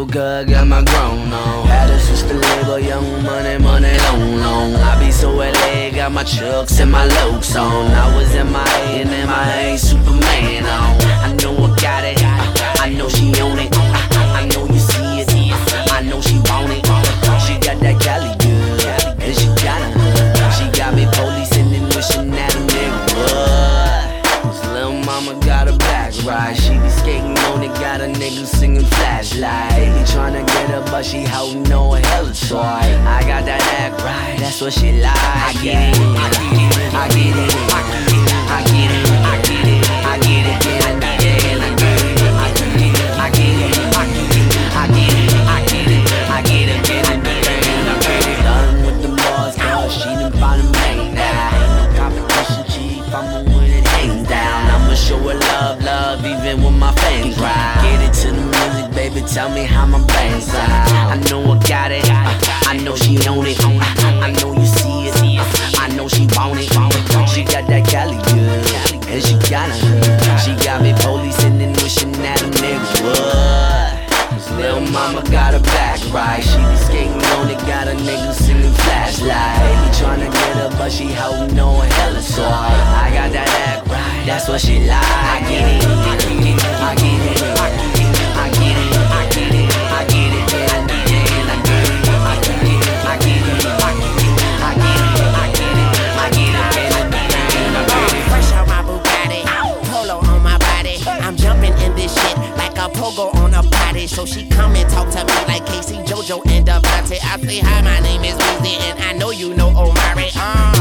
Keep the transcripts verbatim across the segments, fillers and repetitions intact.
real good, got my grown on. Had a sister label, young money, money, long, long. I be so L A, got my chucks and my lokes on. I was in my A and in my A, Superman on. I know I got it, I know she own it. I know you see it, I know she want it. She got that Cali good, and she got it. She got me policing and wishing that a nigga would. This little mama got a back ride. She be skating on it, got a nigga singing flashlight. They be tryna get her, but she holding on a hella toy. I got that act right, that's what she like. I get it, I get it, I get it, I get it, I get it, I get it, I get it, and I get it, and I get it, I get it, I get it, I get it, I get it, I get it, I get it, and I get it, and I get it. Done with the boss, cause she done found a man now. Ain't no competition, chief, I'ma win it hands down. I'ma show her love, love, even when my fans ride. Get it to the music, baby, tell me how my band sound. I know I got it, I know she own it. I know you see it, I know she want it. She got that Cali good, and she got it. She got me policing and wishing that a nigga would. This little mama got her back right. She be skating on it, got a nigga singing flashlight. They be tryna get her, but she holding on hella toy. I got that act right, that's what she like. I get it, I get it, I get it, I get it, I get it, I get it, I get it, and I get it, and I get it, I get it, I get it, I get it, I get it, I get it, I get it, and I get it, and I get it. Fresh out my Bugatti, polo on my body. I'm jumping in this shit like a pogo on a potty. So she come and talk to me like Casey, JoJo, and Devontae. I say hi, my name is Weezy, and I know you know Omari. Um,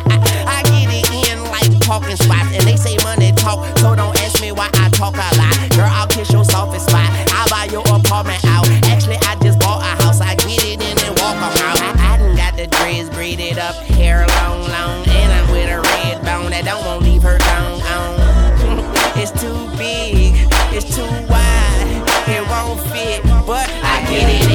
I get it in like parking spots, and they say money talk, so don't ask me why I talk a lot. Girl, I'll kiss your softest spot. I'll buy your apartment out. Actually, I just bought a house. I get it in and walk around. I, I done got the dreads braided up, hair long, long, and I'm with a red bone that don't want leave her down. Um, it's too big, it's too wide, it won't fit, but I get it.